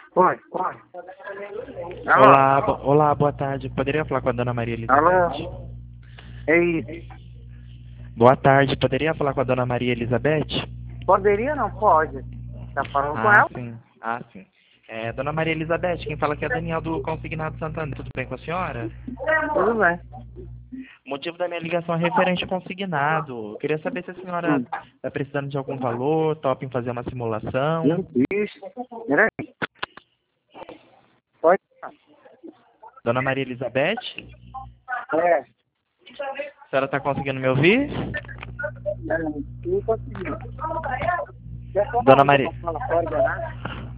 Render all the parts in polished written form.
Oi, oi. Alô? Olá, olá, boa tarde. Poderia falar com a dona Maria Elizabeth? Alô? Ei, Boa tarde, poderia falar com a dona Maria Elizabeth? poderia ou não pode? Tá falando com Ah, ela? sim. Ah, sim. Dona Maria Elizabeth, quem fala aqui é Daniel do Consignado Santander. Tudo bem com a senhora? Tudo bem. O motivo da minha ligação é referente ao consignado. Eu queria saber se a senhora está precisando de algum valor, topa em fazer uma simulação. Meu Deus. Peraí. Pode? Dona Maria Elizabeth, É. a senhora está conseguindo me ouvir? Não consegui. Quer só Dona onde Maria, eu falo fora, né?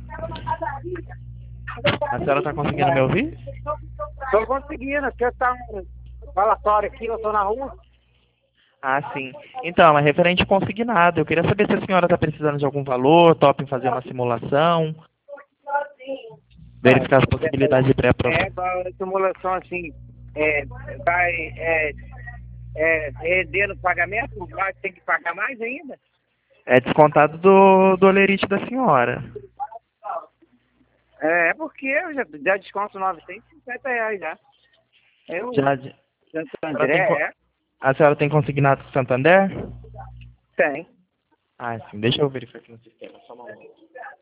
a senhora está conseguindo me ouvir? Tô conseguindo, porque eu tá falatório aqui, eu tô na rua. Ah, sim. Então, é referente ao consignado. Eu queria saber se a senhora está precisando de algum valor, topa em fazer uma simulação, verificar as possibilidades de pré-aprovação. A simulação assim, vai render no pagamento, vai ter que pagar mais ainda? É descontado do olerite da senhora. É porque eu já desconto R$ 950 já. Eu, Já, Santo a senhora André, tem, a senhora tem consignado com o Santander? tem. Ah, sim. Deixa eu verificar aqui no sistema, só um momento.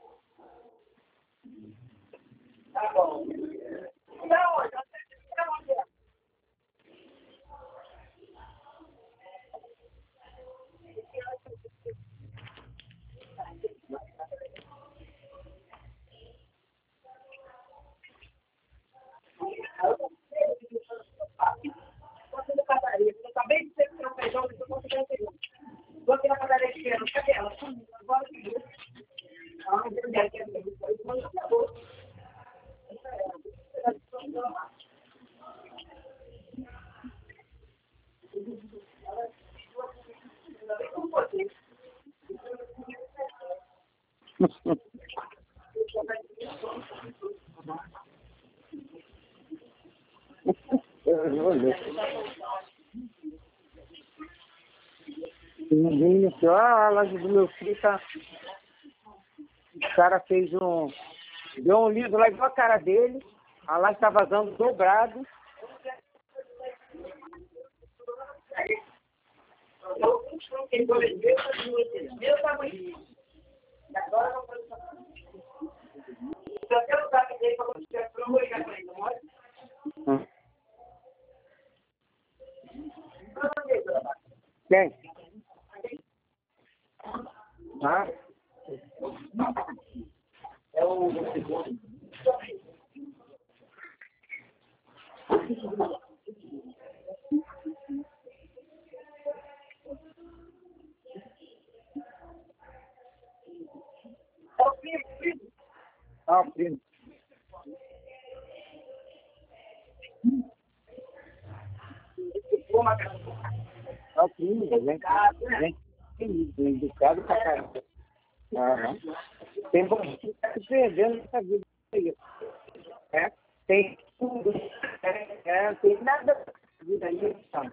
Ninguém aqui, ó, a loja do meu filho tá. O cara fez deu um liso lá igual a cara dele. A laje tá vazando dobrado. Quem? Ah? Ah, o primo. Ah, o primo, vem educado pra caramba. Aham. Tem bom que tá se perdendo nessa vida aí. Tem tudo. Não tem nada nessa vida aí, sabe?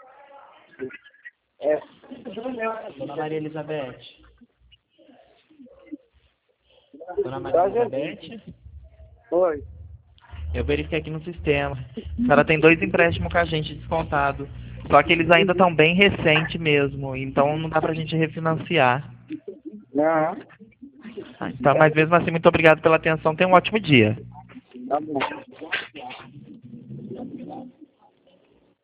Tudo meu. Dona Maria Elizabeth. Dona Maria Elizabeth, Oi. eu verifiquei aqui no sistema. A senhora tem 2 empréstimos com a gente descontado. Só que eles ainda estão bem recentes mesmo, então não dá pra gente refinanciar. Não, Tá, mas mesmo assim, muito obrigado pela atenção. Tenha um ótimo dia. tá bom.